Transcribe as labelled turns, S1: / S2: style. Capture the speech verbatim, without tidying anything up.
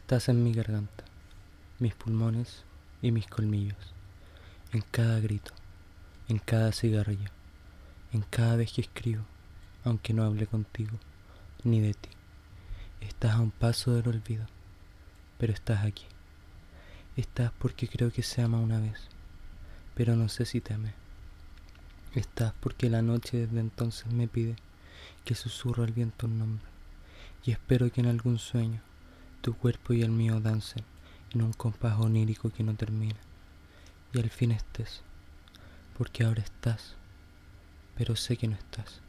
S1: Estás en mi garganta, mis pulmones y mis colmillos, en cada grito, en cada cigarrillo, en cada vez que escribo, aunque no hable contigo, ni de ti. Estás a un paso del olvido, pero estás aquí. Estás porque creo que se ama una vez, pero no sé si te amé. Estás porque la noche desde entonces me pide que susurro al viento un nombre, y espero que en algún sueño tu cuerpo y el mío dancen en un compás onírico que no termina, y al fin estés, porque ahora estás, pero sé que no estás.